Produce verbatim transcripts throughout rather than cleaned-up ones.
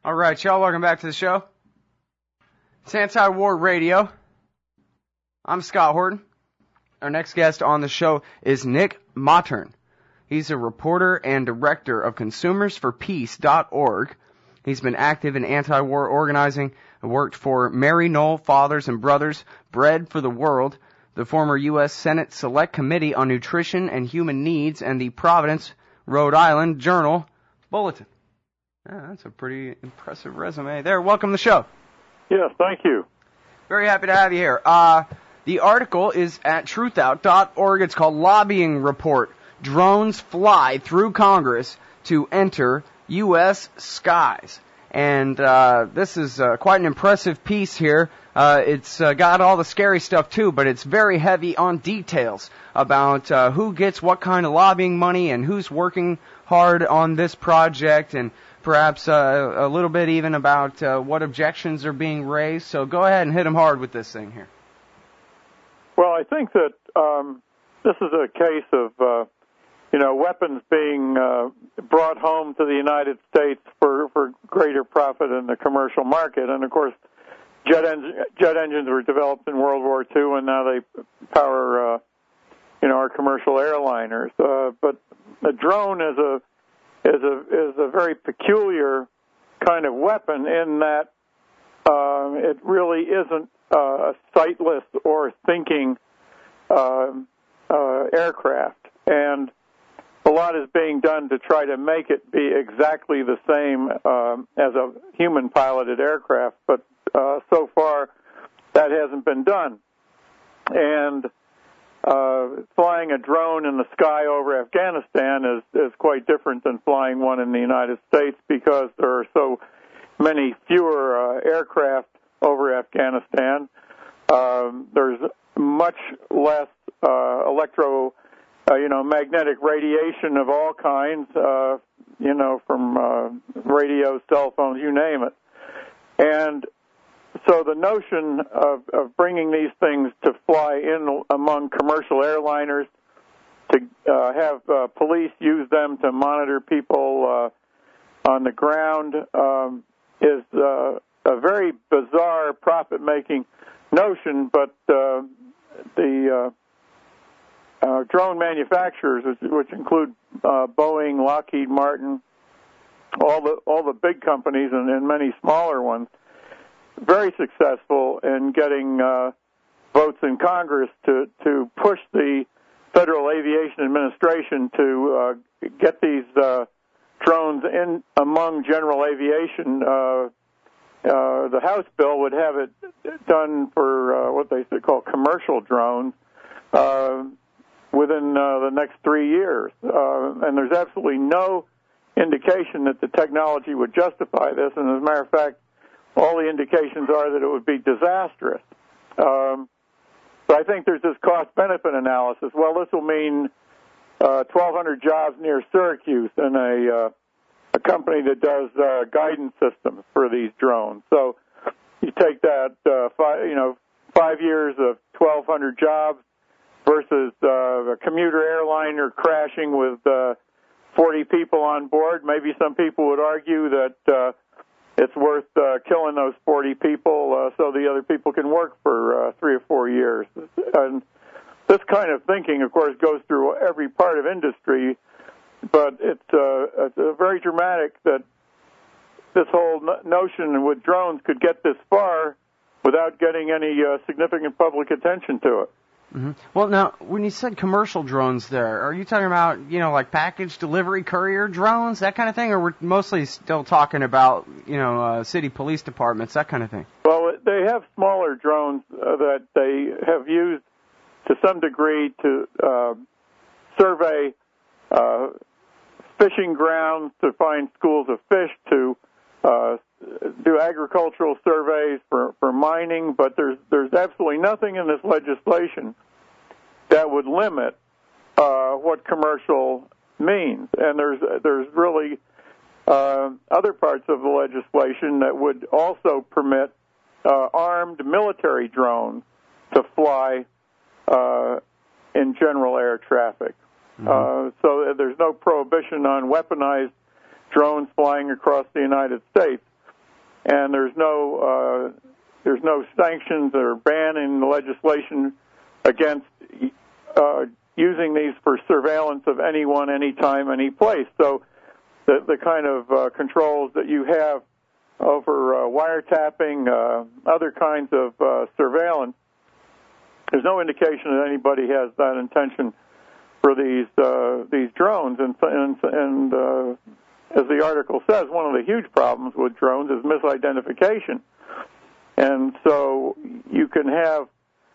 All right, y'all, welcome back to the show. It's Anti-War Radio. I'm Scott Horton. Our next guest on the show is Nick Mattern. He's a reporter and director of consumers for peace dot org. He's been active in anti-war organizing and worked for Maryknoll Fathers and Brothers, Bread for the World, the former U S Senate Select Committee on Nutrition and Human Needs, and the Providence, Rhode Island Journal Bulletin. Yeah, that's a pretty impressive resume there. Welcome to the show. Yes, thank you. Very happy to have you here. Uh, the article is at truth out dot org. It's called Lobbying Report. Drones Fly Through Congress to Enter U S Skies. And uh, this is uh, quite an impressive piece here. Uh, it's uh, got all the scary stuff, too, but it's very heavy on details about uh, who gets what kind of lobbying money and who's working hard on this project, and perhaps uh, a little bit even about uh, what objections are being raised. So go ahead and hit them hard with this thing here. Well, I think that um, this is a case of, uh, you know, weapons being uh, brought home to the United States for, for greater profit in the commercial market. And, of course, jet, en- jet engines were developed in World War Two, and now they power, uh, you know, our commercial airliners. Uh, but a drone is a is a is a very peculiar kind of weapon in that uh, it really isn't uh, a sightless or thinking uh, uh, aircraft, and a lot is being done to try to make it be exactly the same um, as a human-piloted aircraft, but uh, so far that hasn't been done. And Uh, flying a drone in the sky over Afghanistan is, is quite different than flying one in the United States because there are so many fewer uh, aircraft over Afghanistan. Um, there's much less uh, electro, uh, you know, magnetic radiation of all kinds, uh, you know, from uh, radios, cell phones, you name it. And so the notion of, of bringing these things to fly in among commercial airliners, to uh, have uh, police use them to monitor people uh, on the ground, um, is uh, a very bizarre profit-making notion, but uh, the uh, uh, drone manufacturers, which, which include uh, Boeing, Lockheed Martin, all the all the big companies and, and many smaller ones, very successful in getting uh, votes in Congress to, to push the Federal Aviation Administration to uh, get these uh, drones in among general aviation. Uh, uh, the House bill would have it done for uh, what they call commercial drones uh, within uh, the next three years. Uh, and there's absolutely no indication that the technology would justify this. And as a matter of fact, all the indications are that it would be disastrous. Um, so I think there's this cost-benefit analysis. Well, this will mean uh, twelve hundred jobs near Syracuse in a, uh, a company that does uh, guidance systems for these drones. So you take that, uh, five, you know, five years of twelve hundred jobs versus uh, a commuter airliner crashing with uh, forty people on board. Maybe some people would argue that uh, it's worth uh, killing those forty people uh, so the other people can work for uh, three or four years. And this kind of thinking, of course, goes through every part of industry, but it's, uh, it's very dramatic that this whole no- notion with drones could get this far without getting any uh, significant public attention to it. Mm-hmm. Well, now, when you said commercial drones there, are you talking about, you know, like package delivery courier drones, that kind of thing, or we're mostly still talking about, you know, uh, city police departments, that kind of thing? Well, they have smaller drones uh, that they have used to some degree to uh, survey uh, fishing grounds, to find schools of fish, to uh, do agricultural surveys for, for mining, but there's there's absolutely nothing in this legislation that would limit uh, what commercial means. And there's there's really uh, other parts of the legislation that would also permit uh, armed military drones to fly uh, in general air traffic. Mm-hmm. Uh, so there's no prohibition on weaponized drones flying across the United States. and there's no uh, there's no sanctions or ban in the legislation against uh, using these for surveillance of anyone, anytime, any place. So the the kind of uh, controls that you have over uh, wiretapping, uh, other kinds of uh, surveillance, there's no indication that anybody has that intention for these uh, these drones. And, and, and uh, as the article says, one of the huge problems with drones is misidentification. And so you can have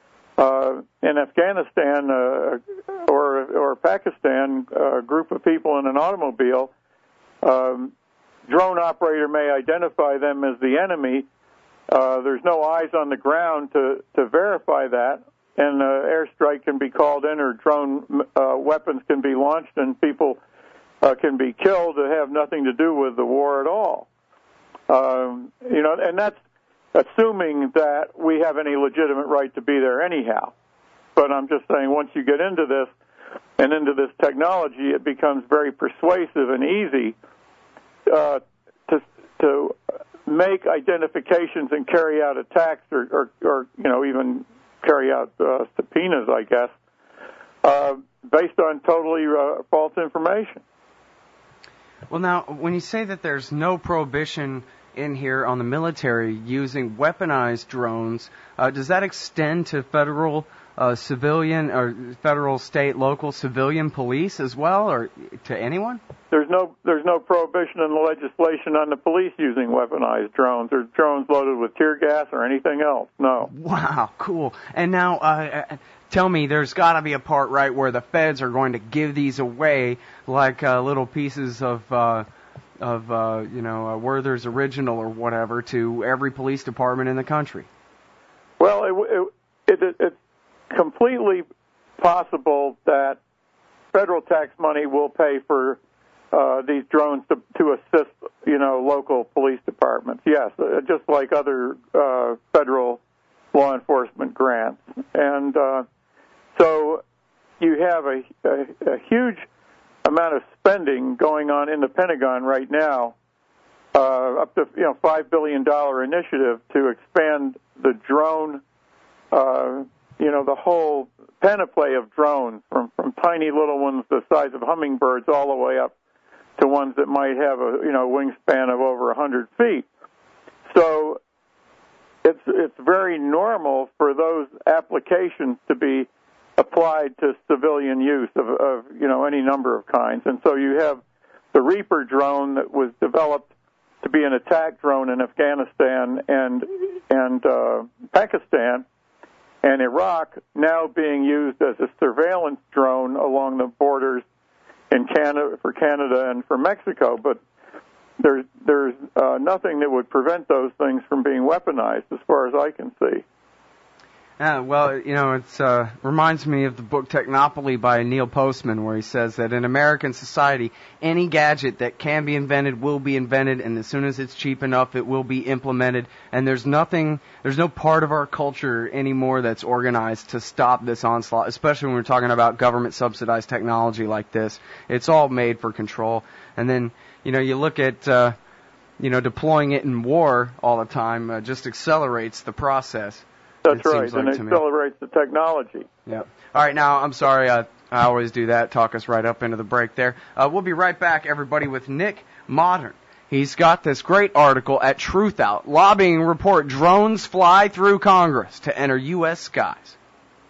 uh, in Afghanistan uh, or or Pakistan a group of people in an automobile. Um, drone operator may identify them as the enemy. Uh, there's no eyes on the ground to, to verify that, and uh, airstrike can be called in, or drone uh, weapons can be launched, and people uh, can be killed that have nothing to do with the war at all. Um, you know, and that's assuming that we have any legitimate right to be there anyhow. But I'm just saying, once you get into this and into this technology, it becomes very persuasive and easy uh, to to make identifications and carry out attacks, or, or, or you know, even carry out uh, subpoenas, I guess, uh, based on totally uh, false information. Well, now, when you say that there's no prohibition in here on the military using weaponized drones, uh, does that extend to federal uh, civilian or federal, state, local civilian police as well, or to anyone? There's no there's no prohibition in the legislation on the police using weaponized drones or drones loaded with tear gas or anything else. No. Wow, cool. And now, uh, tell me, there's got to be a part, right, where the feds are going to give these away like uh, little pieces of, uh, of uh, you know, uh, Werther's Original or whatever to every police department in the country. Well, it, it, it, it's completely possible that federal tax money will pay for uh, these drones to, to assist, you know, local police departments. Yes, uh, just like other uh, federal law enforcement grants. And uh, so you have a, a, a huge amount of spending going on in the Pentagon right now, uh, up to, you know, five billion dollars initiative to expand the drone, uh, you know, the whole panoply of drones, from, from tiny little ones the size of hummingbirds all the way up to ones that might have a, you know, wingspan of over one hundred feet. So it's it's very normal for those applications to be applied to civilian use of, of, you know, any number of kinds. And so you have the Reaper drone that was developed to be an attack drone in Afghanistan and and uh, Pakistan and Iraq, now being used as a surveillance drone along the borders in Canada, for Canada and for Mexico. But there's there's uh, nothing that would prevent those things from being weaponized, as far as I can see. Yeah, well, you know, it uh, reminds me of the book Technopoly by Neil Postman, where he says that in American society, any gadget that can be invented will be invented, and as soon as it's cheap enough, it will be implemented. And there's nothing, there's no part of our culture anymore that's organized to stop this onslaught, especially when we're talking about government-subsidized technology like this. It's all made for control. And then, you know, you look at, uh, you know, deploying it in war all the time uh, just accelerates the process. That's right, and it accelerates the technology. Yeah. All right, now, I'm sorry, I, I always do that, talk us right up into the break there. Uh, we'll be right back, everybody, with Nick Modern. He's got this great article at Truthout, lobbying report, drones fly through Congress to enter U S skies.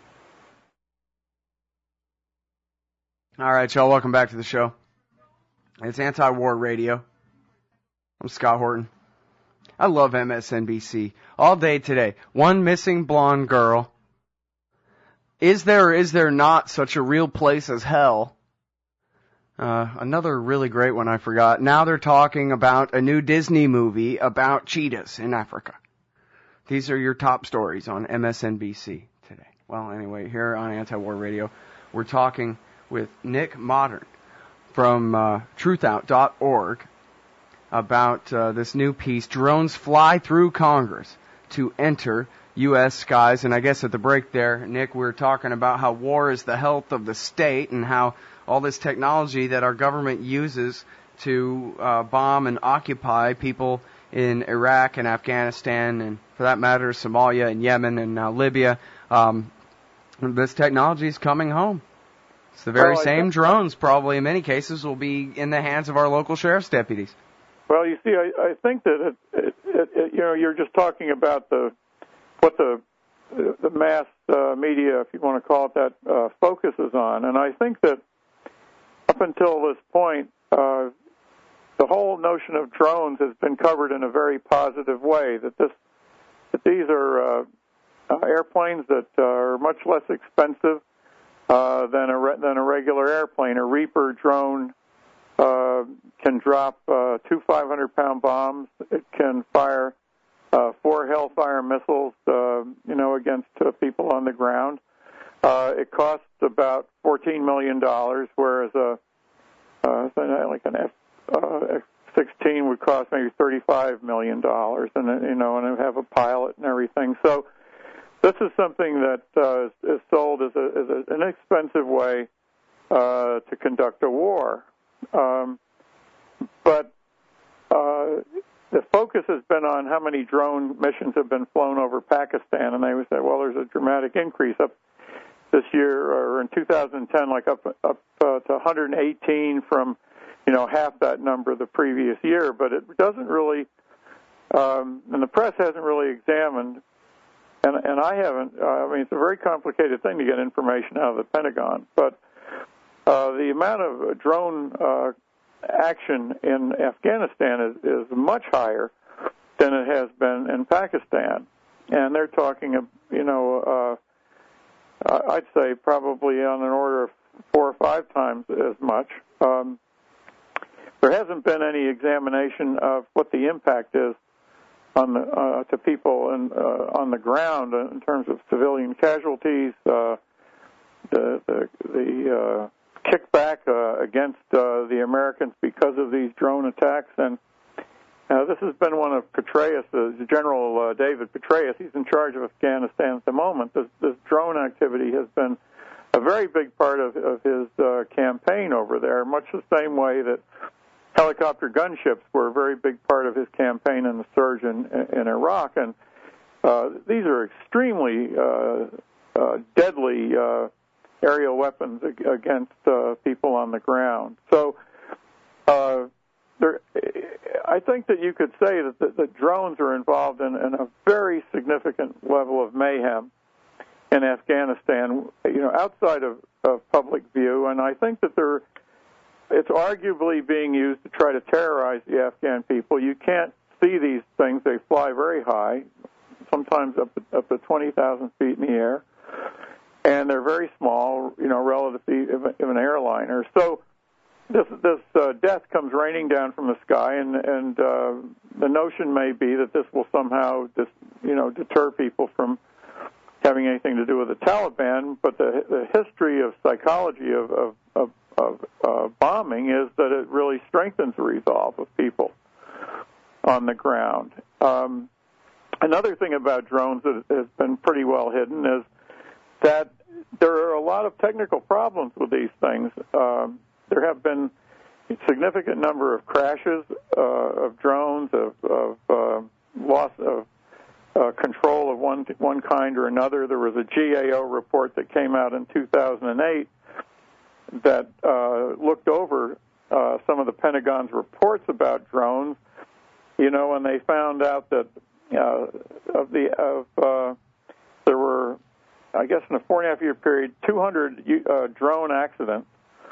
All right, y'all, welcome back to the show. It's Anti-War Radio. I'm Scott Horton. I love M S N B C. All day today. One missing blonde girl. Is there or is there not such a real place as hell? Uh, another really great one I forgot. Now they're talking about a new Disney movie about cheetahs in Africa. These are your top stories on M S N B C today. Well, anyway, here on Anti-War Radio, we're talking with Nick Modern from uh, truthout dot org. about uh, this new piece, Drones Fly Through Congress to Enter U S Skies. And I guess at the break there, Nick, we were talking about how war is the health of the state and how all this technology that our government uses to uh, bomb and occupy people in Iraq and Afghanistan, and for that matter, Somalia and Yemen and now Libya. Um, this technology is coming home. It's the very well, same drones, probably in many cases, will be in the hands of our local sheriff's deputies. Well, you see, I, I think that it, it, it, it, you know, you're just talking about the what the the mass uh, media, if you want to call it that, uh, focuses on, and I think that up until this point, uh, the whole notion of drones has been covered in a very positive way. That this, that these are uh, uh, airplanes that uh, are much less expensive uh, than a re- than a regular airplane. A Reaper drone uh, can drop uh, two five hundred pound bombs. It can fire uh, four Hellfire missiles, uh, you know, against uh, people on the ground. Uh, it costs about fourteen million dollars, whereas a uh, like an F uh, F sixteen would cost maybe thirty-five million dollars, and you know, and it have a pilot and everything. So this is something that uh, is, is sold as, a, as a, an inexpensive way uh, to conduct a war. Um, but uh, the focus has been on how many drone missions have been flown over Pakistan, and they would say, well, there's a dramatic increase up this year, or in two thousand ten, like up up uh, to one hundred eighteen from, you know, half that number the previous year. But it doesn't really, um, and the press hasn't really examined, and and I haven't. Uh, I mean, it's a very complicated thing to get information out of the Pentagon, but uh, the amount of drone uh, action in Afghanistan is, is much higher than it has been in Pakistan, and they're talking, you know. Uh, I'd say probably on an order of four or five times as much. Um, there hasn't been any examination of what the impact is on the uh, to people in, uh, on the ground in terms of civilian casualties, uh, the the, the uh, kickback uh, against uh, the Americans because of these drone attacks. And Uh, this has been one of Petraeus, uh, General uh, David Petraeus. He's in charge of Afghanistan at the moment. This, this drone activity has been a very big part of, of his uh, campaign over there, much the same way that helicopter gunships were a very big part of his campaign in the surge in, in Iraq. And uh, these are extremely uh, uh, deadly uh, aerial weapons against uh, people on the ground. So uh, there, I think that you could say that the, the drones are involved in, in a very significant level of mayhem in Afghanistan, you know, outside of, of public view. And I think that they're, it's arguably being used to try to terrorize the Afghan people. You can't see these things. They fly very high, sometimes up, up to twenty thousand feet in the air. And they're very small, you know, relative to an airliner. So This this uh, death comes raining down from the sky, and and uh, the notion may be that this will somehow, dis, you know, deter people from having anything to do with the Taliban. But the the history of psychology of of, of, of uh, bombing is that it really strengthens the resolve of people on the ground. Um, another thing about drones that has been pretty well hidden is that there are a lot of technical problems with these things. Um, There have been a significant number of crashes uh, of drones, of, of uh, loss of uh, control of one one kind or another. There was a G A O report that came out in two thousand eight that uh, looked over uh, some of the Pentagon's reports about drones, you know, and they found out that uh, of the of uh, there were, I guess, in a four and a half year period, two hundred uh, drone accidents.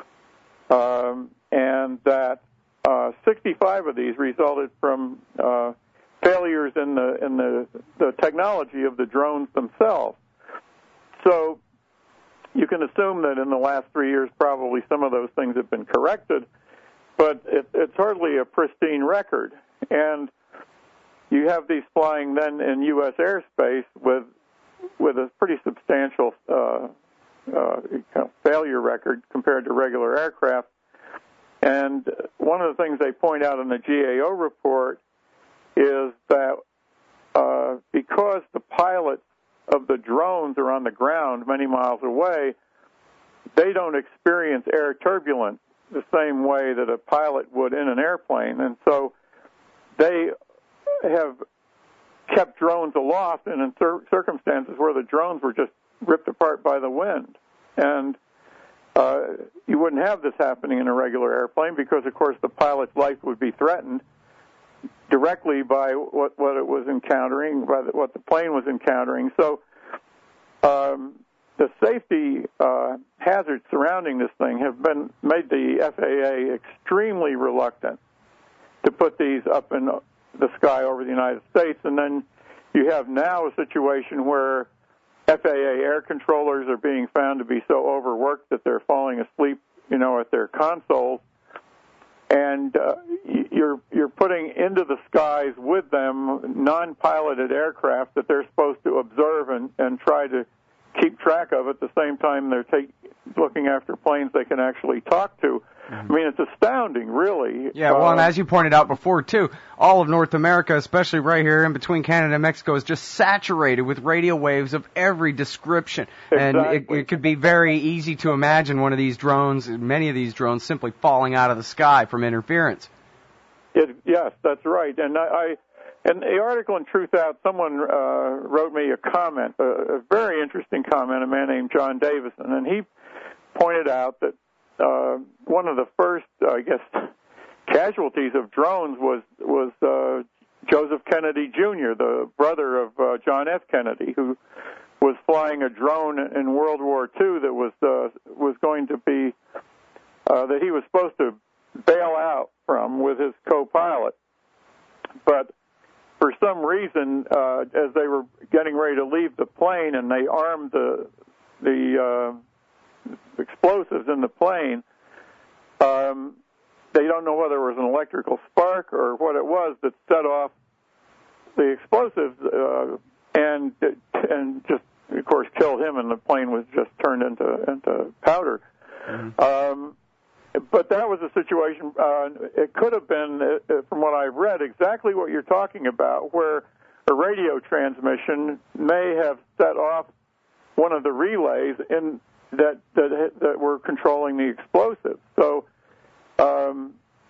Um, and that uh, sixty-five of these resulted from uh, failures in the in the, the technology of the drones themselves. So you can assume that in the last three years, probably some of those things have been corrected, but it, it's hardly a pristine record. And you have these flying then in U S airspace with with a pretty substantial Uh, Uh, kind of failure record compared to regular aircraft. And one of the things they point out in the G A O report is that uh, because the pilots of the drones are on the ground many miles away, they don't experience air turbulence the same way that a pilot would in an airplane. And so they have kept drones aloft, and in cir- circumstances where the drones were just ripped apart by the wind. And uh, you wouldn't have this happening in a regular airplane because, of course, the pilot's life would be threatened directly by what, what it was encountering, by the, what the plane was encountering. So um, the safety uh, hazards surrounding this thing have been made the F A A extremely reluctant to put these up in the sky over the United States. And then you have now a situation where F A A air controllers are being found to be so overworked that they're falling asleep, you know, at their consoles. And uh, you're you're putting into the skies with them non-piloted aircraft that they're supposed to observe and, and try to keep track of at the same time they're take, looking after planes they can actually talk to. Mm-hmm. I mean, it's astounding, really. Yeah, well, uh, and as you pointed out before, too, all of North America, especially right here in between Canada and Mexico, is just saturated with radio waves of every description. Exactly. And it, it could be very easy to imagine one of these drones, many of these drones, simply falling out of the sky from interference. It, yes, that's right. And I, I in the article in Truth Out, someone uh, wrote me a comment, a, a very interesting comment, a man named John Davison, and he pointed out that Uh, one of the first, uh, I guess, casualties of drones was was uh, Joseph Kennedy Junior, the brother of uh, John F. Kennedy, who was flying a drone in World War Two that was uh, was going to be uh, that he was supposed to bail out from with his co-pilot, but for some reason, uh, as they were getting ready to leave the plane and they armed the the uh, explosives in the plane, um, they don't know whether it was an electrical spark or what it was that set off the explosives uh, and and just, of course, killed him, and the plane was just turned into into powder. Mm-hmm. Um, but that was a situation, uh, it could have been, uh, from what I've read, exactly what you're talking about, where a radio transmission may have set off one of the relays in that that that were controlling the explosives. So um,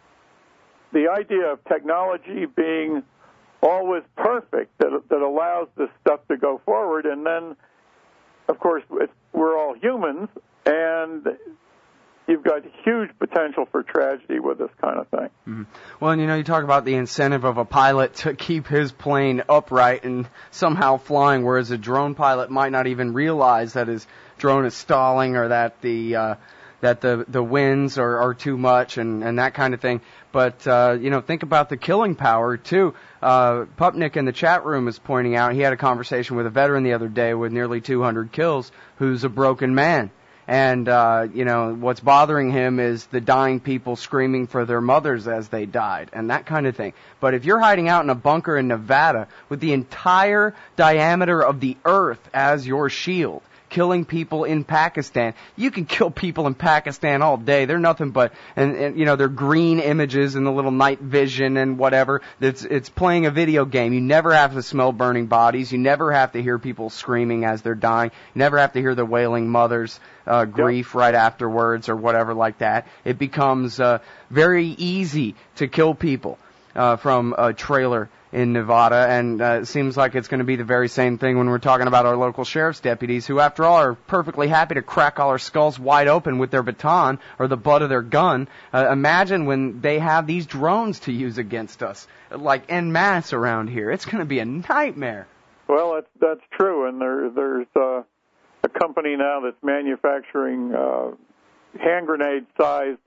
the idea of technology being always perfect, that that allows this stuff to go forward, and then, of course, it's, we're all humans, and you've got huge potential for tragedy with this kind of thing. Mm-hmm. Well, and you know, you talk about the incentive of a pilot to keep his plane upright and somehow flying, whereas a drone pilot might not even realize that his drone is stalling or that the uh, that the the winds are, are too much and, and that kind of thing. But uh, you know, think about the killing power too. Uh, Pupnik in the chat room is pointing out he had a conversation with a veteran the other day with nearly two hundred kills, who's a broken man. And, uh, you know, what's bothering him is the dying people screaming for their mothers as they died and that kind of thing. But if you're hiding out in a bunker in Nevada with the entire diameter of the earth as your shield, killing people in Pakistan, you can kill people in Pakistan all day. They're nothing but, and, and you know, they're green images in the little night vision and whatever. It's, it's playing a video game. You never have to smell burning bodies. You never have to hear people screaming as they're dying. You never have to hear the wailing mothers' uh, grief yep. right afterwards or whatever like that. It becomes uh, very easy to kill people uh, from a trailer in Nevada, and uh, it seems like it's going to be the very same thing when we're talking about our local sheriff's deputies, who, after all, are perfectly happy to crack all our skulls wide open with their baton or the butt of their gun. Uh, imagine when they have these drones to use against us, like en masse around here. It's going to be a nightmare. Well, that's that's true, and there there's uh, a company now that's manufacturing uh, hand grenade-sized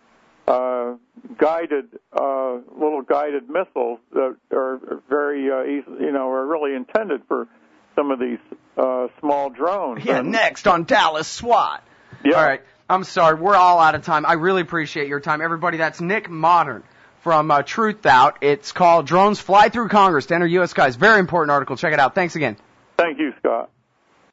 Uh, guided, uh, little guided missiles that are very, uh, easy, you know, are really intended for some of these uh, small drones. Yeah, and next on Dallas SWAT. Yeah. All right, I'm sorry, we're all out of time. I really appreciate your time. Everybody, that's Nick Modern from uh, Truth Out. It's called Drones Fly Through Congress to Enter U S Skies. Very important article. Check it out. Thanks again. Thank you, Scott.